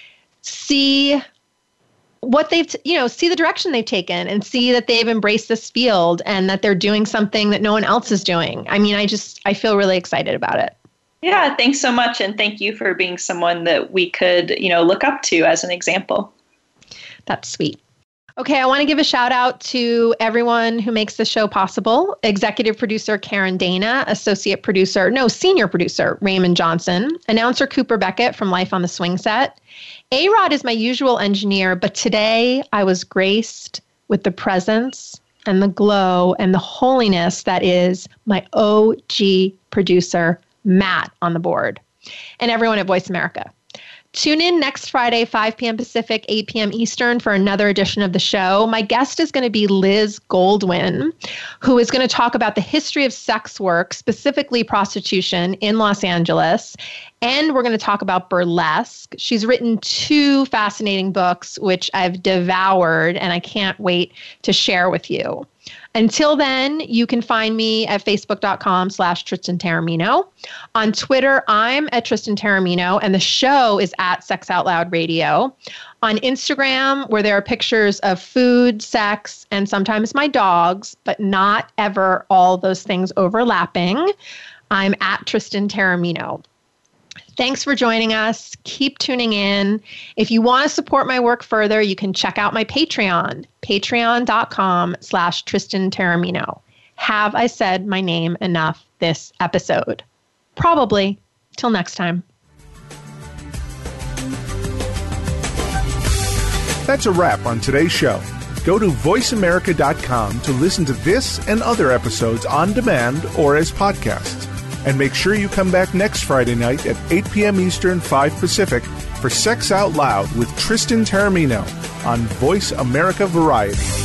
see what they've, see the direction they've taken and see that they've embraced this field and that they're doing something that no one else is doing. I mean, I feel really excited about it. Yeah, thanks so much. And thank you for being someone that we could, look up to as an example. That's sweet. Okay, I want to give a shout out to everyone who makes the show possible. Executive producer Karen Dana, senior producer Raymond Johnson, announcer Cooper Beckett from Life on the Swing Set. A-Rod is my usual engineer, but today I was graced with the presence and the glow and the holiness that is my OG producer, Matt, on the board, and everyone at Voice America. Tune in next Friday, 5 p.m. Pacific, 8 p.m. Eastern for another edition of the show. My guest is going to be Liz Goldwyn, who is going to talk about the history of sex work, specifically prostitution in Los Angeles. And we're going to talk about burlesque. She's written 2 fascinating books, which I've devoured, and I can't wait to share with you. Until then, you can find me at facebook.com/Tristan Taormino. On Twitter, I'm at Tristan Taormino, and the show is at Sex Out Loud Radio. On Instagram, where there are pictures of food, sex, and sometimes my dogs, but not ever all those things overlapping, I'm at Tristan Taormino. Thanks for joining us. Keep tuning in. If you want to support my work further, you can check out my Patreon, patreon.com/Tristan Taormino. Have I said my name enough this episode? Probably. Till next time. That's a wrap on today's show. Go to voiceamerica.com to listen to this and other episodes on demand or as podcasts. And make sure you come back next Friday night at 8 p.m. Eastern, 5 Pacific for Sex Out Loud with Tristan Taormino on Voice America Variety.